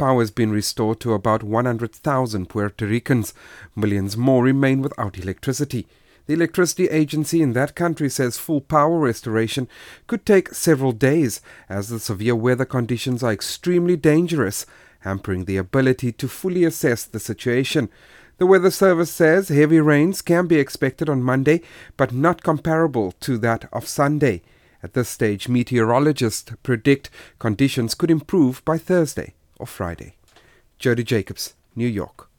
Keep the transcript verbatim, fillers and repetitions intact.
power has been restored to about one hundred thousand Puerto Ricans. Millions more remain without electricity. The electricity agency in that country says full power restoration could take several days, as the severe weather conditions are extremely dangerous, hampering the ability to fully assess the situation. The Weather Service says heavy rains can be expected on Monday, but not comparable to that of Sunday. At this stage, meteorologists predict conditions could improve by Thursday or Friday. Jody Jacobs, New York.